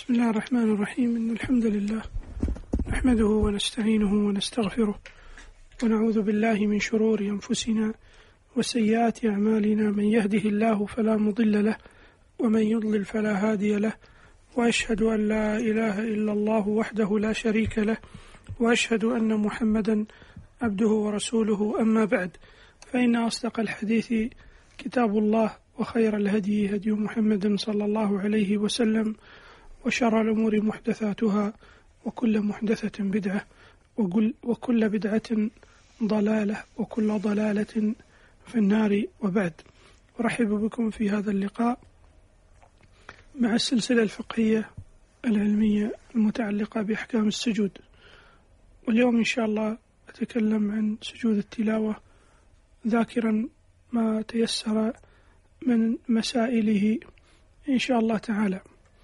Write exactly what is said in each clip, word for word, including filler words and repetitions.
بسم الله الرحمن الرحيم. إن الحمد لله نحمده ونستعينه ونستغفره ونعوذ بالله من شرور أنفسنا وسيئات أعمالنا. من يهده الله فلا مضل له ومن يضلل فلا هادي له، وأشهد أن لا إله إلا الله وحده لا شريك له، وأشهد أن محمدا عبده ورسوله. أما بعد، فإن أصدق الحديث كتاب الله، وخير الهدي هدي محمد صلى الله عليه وسلم، وشر الأمور محدثاتها، وكل محدثة بدعة، وكل بدعة ضلالة، وكل ضلالة في النار. وبعد، أرحب بكم في هذا اللقاء مع السلسلة الفقهية العلمية المتعلقة بأحكام السجود. واليوم إن شاء الله أتكلم عن سجود التلاوة، ذاكرا ما تيسر من مسائله إن شاء الله تعالى.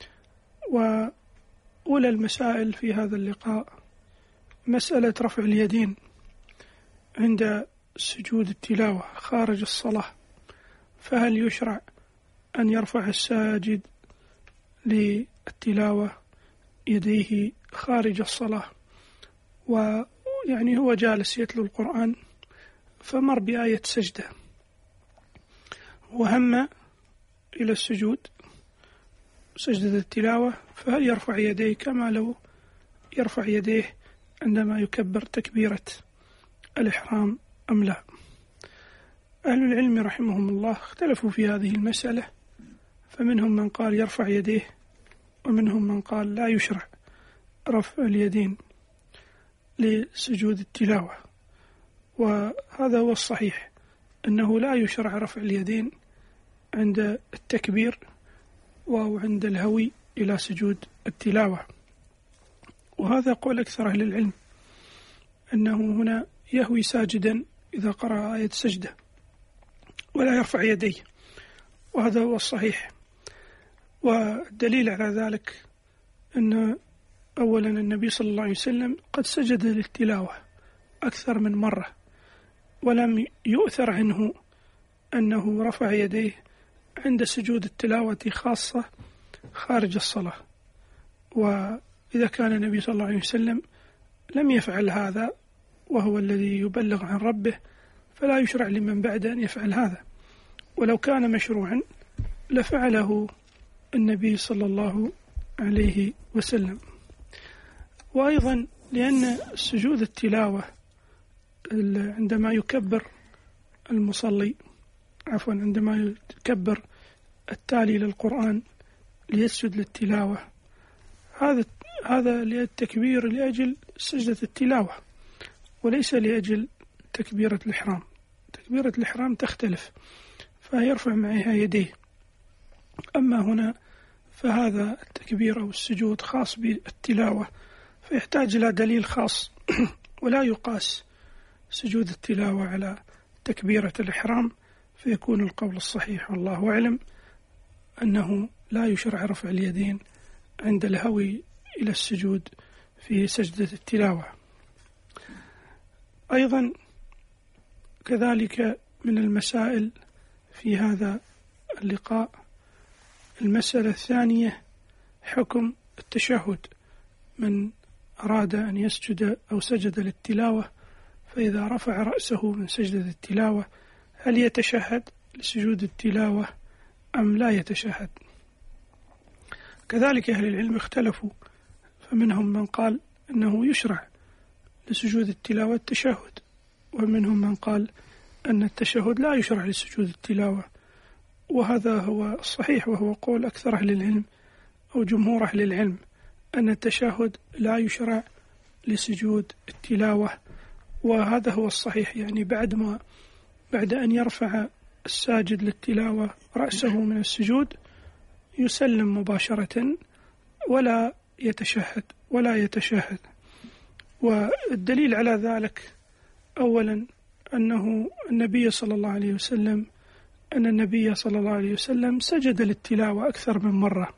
وأولى المسائل في هذا اللقاء مسألة رفع اليدين عند سجود التلاوة خارج الصلاة. فهل يشرع أن يرفع الساجد للتلاوة يديه خارج الصلاة، ويعني هو جالس يتلو القرآن فمر بآية سجدة وهم إلى السجود سجدة التلاوة، فهل يرفع يديه كما لو يرفع يديه عندما يكبر تكبيرة الإحرام أم لا؟ أهل العلم رحمهم الله اختلفوا في هذه المسألة، فمنهم من قال يرفع يديه، ومنهم من قال لا يشرع رفع اليدين لسجود التلاوة. وهذا هو الصحيح، أنه لا يشرع رفع اليدين عند التكبير أو عند الهوي إلى سجود التلاوة. وهذا قول أكثر أهل العلم، أنه هنا يهوي ساجدا إذا قرأ آية سجدة ولا يرفع يديه، وهذا هو الصحيح. والدليل على ذلك أن أولا النبي صلى الله عليه وسلم قد سجد للتلاوة أكثر من مرة، ولم يؤثر عنه أنه رفع يديه عند سجود التلاوة خاصة خارج الصلاة. وإذا كان النبي صلى الله عليه وسلم لم يفعل هذا وهو الذي يبلغ عن ربه، فلا يشرع لمن بعد أن يفعل هذا. ولو كان مشروعا لفعله النبي صلى الله عليه وسلم. وأيضا لأن سجود التلاوة عندما يكبر المصلي عفوا عندما يكبر التالي للقرآن ليسجد للتلاوة، هذا هذا للتكبير لأجل سجدة التلاوة، وليس لأجل تكبيرة الإحرام. تكبيرة الإحرام تختلف، فيرفع معها يديه. أما هنا فهذا التكبير أو السجود خاص بالتلاوة، فيحتاج إلى دليل خاص، ولا يقاس سجود التلاوة على تكبيرة الإحرام، فيكون القول الصحيح والله أعلم أنه لا يشرع رفع اليدين عند الهوي إلى السجود في سجدة التلاوة. أيضا كذلك من المسائل في هذا اللقاء المسألة الثانية حكم التشهد. من أراد أن يسجد أو سجد للتلاوة، فإذا رفع رأسه من سجدة التلاوة هل يتشهد لسجود التلاوة أم لا يتشهد؟ كذلك أهل العلم اختلفوا، فمنهم من قال أنه يشرع لسجود التلاوة التشهد، ومنهم من قال أن التشهد لا يشرع لسجود التلاوة. وهذا هو الصحيح، وهو قول أكثر أهل العلم أو جمهور أهل العلم، أن التشهد لا يشرع لسجود التلاوة. وهذا هو الصحيح، يعني بعد ما بعد أن يرفع الساجد للتلاوة رأسه من السجود يسلم مباشرة ولا يتشهد ولا يتشهد. والدليل على ذلك أولا أنه النبي صلى الله عليه وسلم أن النبي صلى الله عليه وسلم سجد للتلاوة أكثر من مرة،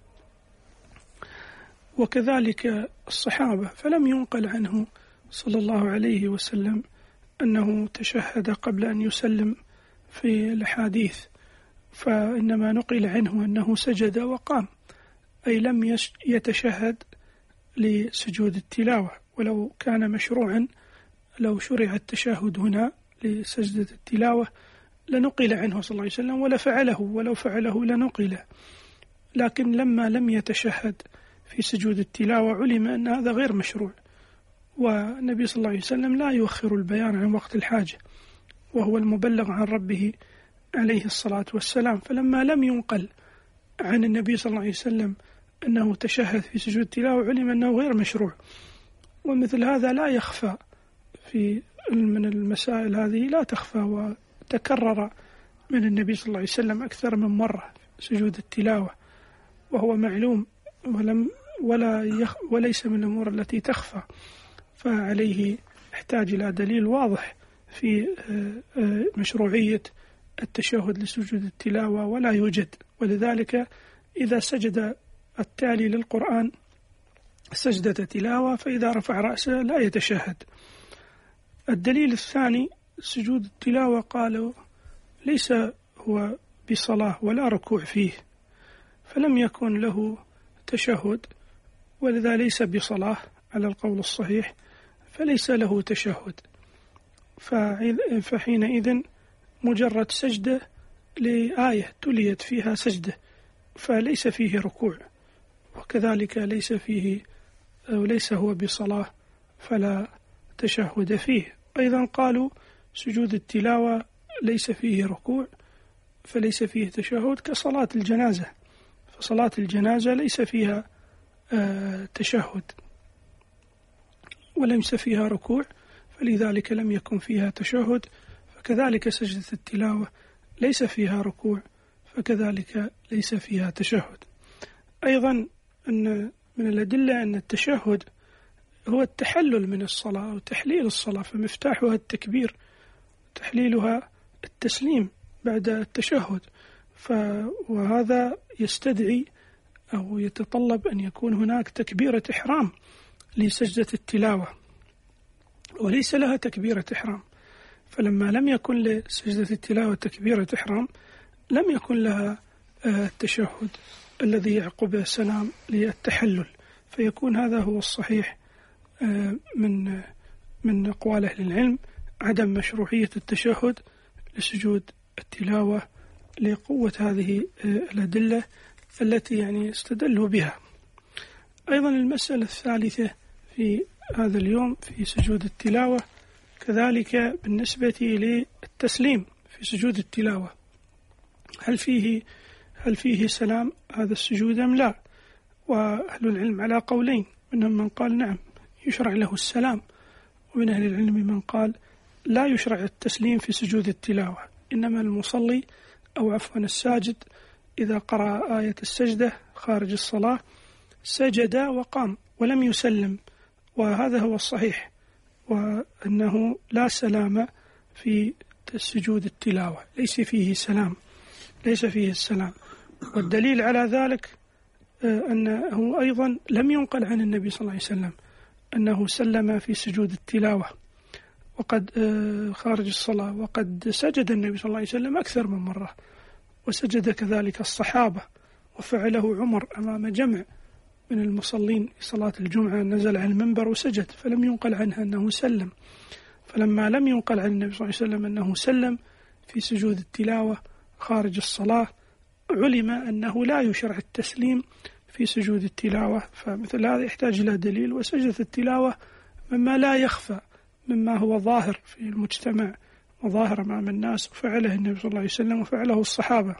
وكذلك الصحابة، فلم ينقل عنه صلى الله عليه وسلم أنه تشهد قبل أن يسلم في الحديث، فإنما نقل عنه أنه سجد وقام. أي لم يتشهد لسجود التلاوة، ولو كان مشروعا لو شرع التشهد هنا لسجدة التلاوة لنقل عنه صلى الله عليه وسلم ولا فعله، ولو فعله لنقل، لكن لما لم يتشهد في سجود التلاوة علم أن هذا غير مشروع، والنبي صلى الله عليه وسلم لا يؤخر البيان عن وقت الحاجة، وهو المبلغ عن ربه عليه الصلاة والسلام. فلما لم ينقل عن النبي صلى الله عليه وسلم أنه تشهد في سجود التلاوة علم أنه غير مشروع. ومثل هذا لا يخفى في من المسائل هذه، لا تخفى، وتكرر من النبي صلى الله عليه وسلم أكثر من مرة سجود التلاوة، وهو معلوم ولم ولا يخ وليس من الأمور التي تخفى، فعليه يحتاج إلى دليل واضح في مشروعية التشهد لسجود التلاوة، ولا يوجد. ولذلك إذا سجد التالي للقرآن سجدة تلاوة فإذا رفع رأسه لا يتشهد. الدليل الثاني سجود التلاوة قالوا ليس هو بصلاة ولا ركوع فيه، فلم يكن له تشهد، ولذا ليس بصلاة على القول الصحيح، فليس له تشهد، فحينئذ مجرد سجدة لآية تليت فيها سجدة فليس فيه ركوع، وكذلك ليس فيه وليس هو بصلاة فلا تشهد فيه. أيضا قالوا سجود التلاوة ليس فيه ركوع فليس فيه تشهد كصلاة الجنازة، فصلاة الجنازة ليس فيها آه تشهد وليس فيها ركوع، فلذلك لم يكن فيها تشهد. فكذلك سجدة التلاوة ليس فيها ركوع فكذلك ليس فيها تشهد. أيضا أن من الأدلة أن التشهد هو التحلل من الصلاة أو تحليل الصلاة، فمفتاحها التكبير، تحليلها التسليم بعد التشهد، وهذا يستدعي أو يتطلب أن يكون هناك تكبيرة إحرام لسجدة التلاوة، وليس لها تكبيرة إحرام، فلما لم يكن لسجدة التلاوة تكبيرة إحرام لم يكن لها التشهد الذي يعقب السلام للتحلل، فيكون هذا هو الصحيح من من أقوال أهل العلم عدم مشروعية التشهد لسجود التلاوة لقوة هذه الأدلة التي يعني استدلوا بها. أيضا المسألة الثالثة في هذا اليوم في سجود التلاوة كذلك بالنسبة للتسليم في سجود التلاوة، هل فيه هل فيه سلام هذا السجود أم لا؟ وأهل العلم على قولين، منهم من قال نعم يشرع له السلام، ومن أهل العلم من قال لا يشرع التسليم في سجود التلاوة، إنما المصلي أو عفوا الساجد إذا قرأ آية السجدة خارج الصلاة سجد وقام ولم يسلم، وهذا هو الصحيح، وأنه لا سلام في سجود التلاوة، ليس فيه سلام ليس فيه السلام. والدليل على ذلك أنه أيضا لم ينقل عن النبي صلى الله عليه وسلم أنه سلم في سجود التلاوة وقد خارج الصلاة، وقد سجد النبي صلى الله عليه وسلم أكثر من مرة، وسجد كذلك الصحابة، وفعله عمر أمام جمع من المصلين في صلاة الجمعة، نزل على المنبر وسجد، فلم ينقل عنه أنه سلم. فلما لم ينقل عن النبي صلى الله عليه وسلم أنه سلم في سجود التلاوة خارج الصلاة علم أنه لا يشرع التسليم في سجود التلاوة، فمثل هذا يحتاج إلى دليل. وسجدة التلاوة مما لا يخفى، مما هو ظاهر في المجتمع وظاهر أمام الناس، وفعله النبي صلى الله عليه وسلم وفعله الصحابة.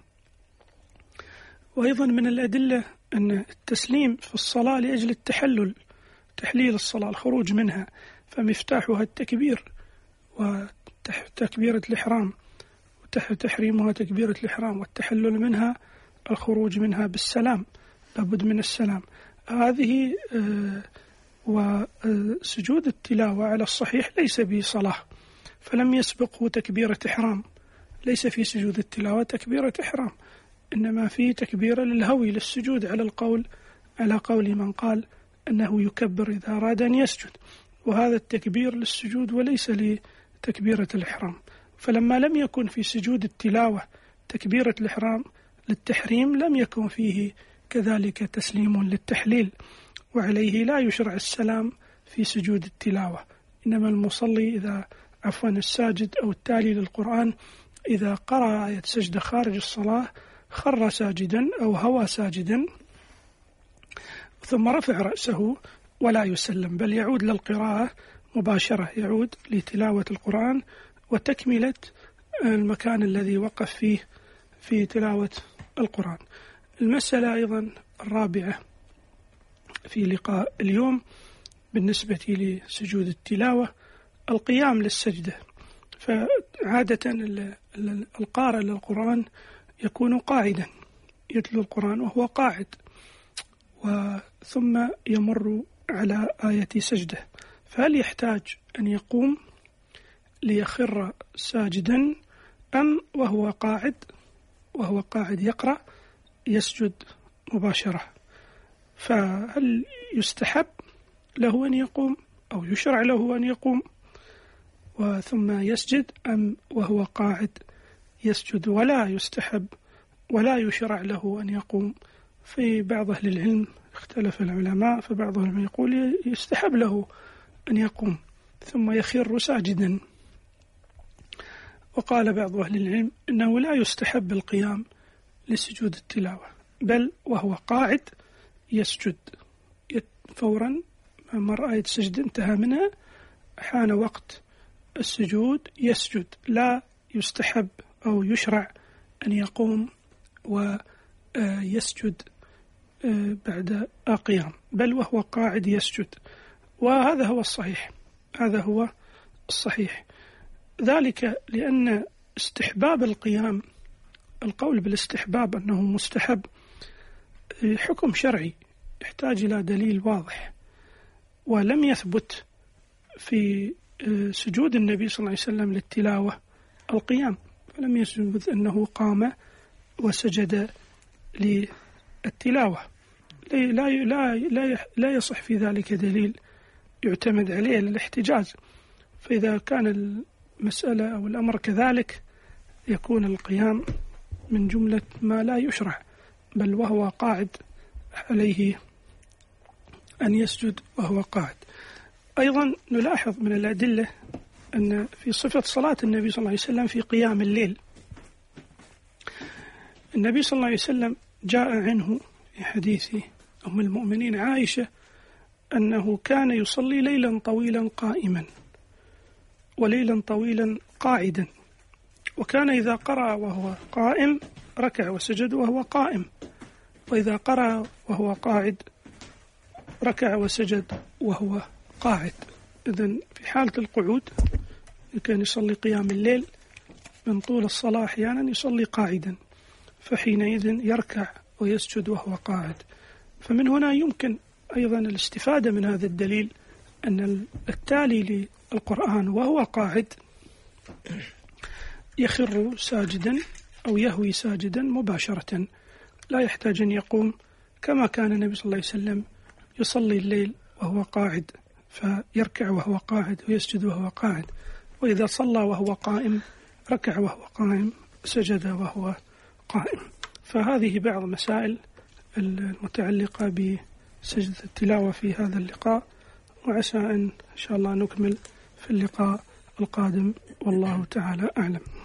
وأيضا من الأدلة أن التسليم في الصلاة لأجل التحلل، تحليل الصلاة، الخروج منها، فمفتاحها التكبير وتكبيرة الإحرام، وتحريمها تكبيرة الإحرام، والتحلل منها الخروج منها بالسلام، لابد من السلام. هذه وسجود التلاوة على الصحيح ليس به صلاة، فلم يسبقه تكبيرة إحرام، ليس في سجود التلاوة تكبيرة إحرام، إنما في تكبيرة للهوي للسجود على القول على قول من قال أنه يكبر إذا أراد أن يسجد، وهذا التكبير للسجود وليس لتكبيرة الإحرام. فلما لم يكن في سجود التلاوة تكبيرة الإحرام للتحريم لم يكن فيه كذلك تسليم للتحليل، وعليه لا يشرع السلام في سجود التلاوة، إنما المصلي إذا عفوا الساجد أو التالي للقرآن إذا قرأ آية سجدة خارج الصلاة خر ساجدا أو هوى ساجدا ثم رفع رأسه ولا يسلم، بل يعود للقراءة مباشرة، يعود لتلاوة القرآن وتكملة المكان الذي وقف فيه في تلاوة القرآن. المسألة أيضا الرابعة في لقاء اليوم بالنسبة لسجود التلاوة القيام للسجدة. فعادة القارئ للقرآن يكون قاعدا يتلو القرآن وهو قاعد، ثم يمر على آية سجدة، فهل يحتاج أن يقوم ليخر ساجدا أم وهو قاعد وهو قاعد يقرأ يسجد مباشرة؟ فهل يستحب له أن يقوم أو يشرع له أن يقوم وثم يسجد، أم وهو قاعد يسجد ولا يستحب ولا يشرع له أن يقوم؟ في بعض أهل العلم اختلف العلماء، فبعضهم يقول يستحب له أن يقوم ثم يخر ساجدا، وقال بعض أهل العلم إنه لا يستحب القيام لسجود التلاوة، بل وهو قاعد يسجد فورا ما مر آية السجد انتهى منها حان وقت السجود يسجد، لا يستحب أو يشرع أن يقوم ويسجد بعد قيام، بل وهو قاعد يسجد، وهذا هو الصحيح، هذا هو الصحيح. ذلك لأن استحباب القيام، القول بالاستحباب أنه مستحب حكم شرعي يحتاج إلى دليل واضح، ولم يثبت في سجود النبي صلى الله عليه وسلم للتلاوة القيام، فلم يثبت أنه قام وسجد للتلاوة، لا لا لا لا يصح في ذلك دليل يعتمد عليه للاحتجاج. فإذا كان المسألة أو الأمر كذلك يكون القيام من جملة ما لا يشرع، بل وهو قاعد عليه أن يسجد وهو قاعد. أيضا نلاحظ من الأدلة أن في صفة صلاة النبي صلى الله عليه وسلم في قيام الليل، النبي صلى الله عليه وسلم جاء عنه في حديث أم المؤمنين عائشة أنه كان يصلي ليلا طويلا قائما وليلا طويلا قاعدا، وكان إذا قرأ وهو قائم ركع وسجد وهو قائم، وإذا قرأ وهو قاعد ركع وسجد وهو قاعد. إذن في حالة القعود كان يصلي قيام الليل من طول الصلاة أحيانا يصلي قاعدا، فحينئذ يركع ويسجد وهو قاعد. فمن هنا يمكن أيضا الاستفادة من هذا الدليل أن التالي للقرآن وهو قاعد يخر ساجدا أو يهوي ساجدا مباشرة، لا يحتاج أن يقوم، كما كان النبي صلى الله عليه وسلم يصلي الليل وهو قاعد، فيركع وهو قاعد ويسجد وهو قاعد، وإذا صلى وهو قائم ركع وهو قائم سجد وهو قائم. فهذه بعض مسائل المتعلقة بسجدة التلاوة في هذا اللقاء، وعسى أن إن شاء الله نكمل في اللقاء القادم، والله تعالى أعلم.